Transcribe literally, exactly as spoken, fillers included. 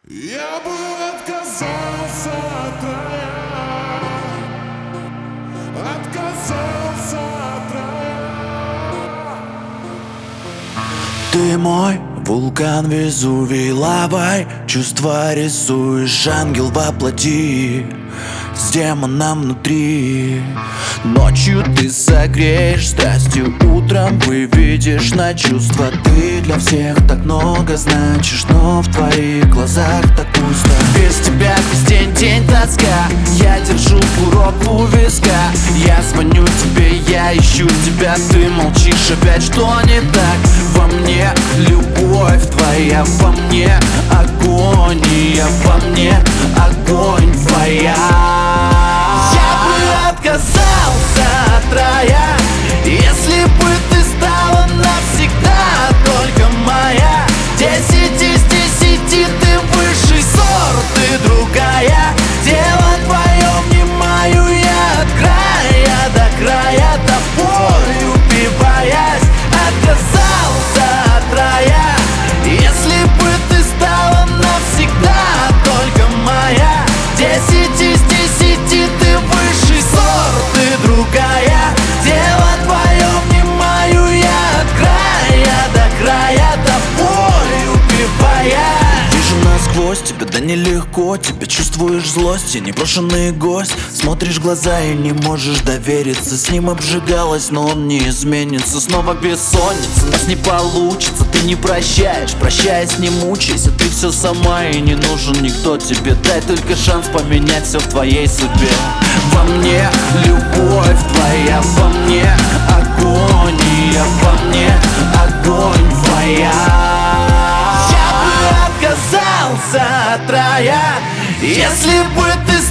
Я бы отказался от рая, отказался от рая. Ты мой вулкан Везувий лавой, чувства рисуешь, ангел воплоти с демоном внутри. Ночью ты согреешь страстью, утром выведешь на чувства. Ты для всех так много значишь, но в твоих глазах так пусто. Без тебя весь день день тоска, я держу курок у виска. Я звоню тебе, я ищу тебя, ты молчишь опять, что не так? Во мне любовь твоя, во мне агония, во мне огонь твоя. Я бы отказался от рая, если бы ты стала навсегда только моя. Десять из десяти, ты высший сорт, ты другая. Дело твое внимаю я от края до края, тобой упиваясь. Отказался от рая, если бы ты стала навсегда только моя. Десять из десяти, ты высший сорт, ты другая. Дело твое внимаю я от края до края, тобой упиваясь. Вижу насквозь тебя, да нелегко тебе. Чувствуешь злость и непрошенный гость. Смотришь в глаза и не можешь довериться. С ним обжигалась, но он не изменится. Снова бессонница, нас не получится. Ты не прощаешь, прощаясь не мучайся. Ты все сама и не нужен никто тебе. Дай только шанс поменять все в твоей судьбе. Во мне любовь твоя, во мне агония, во мне огонь твоя. Я бы отказался от рая, если бы ты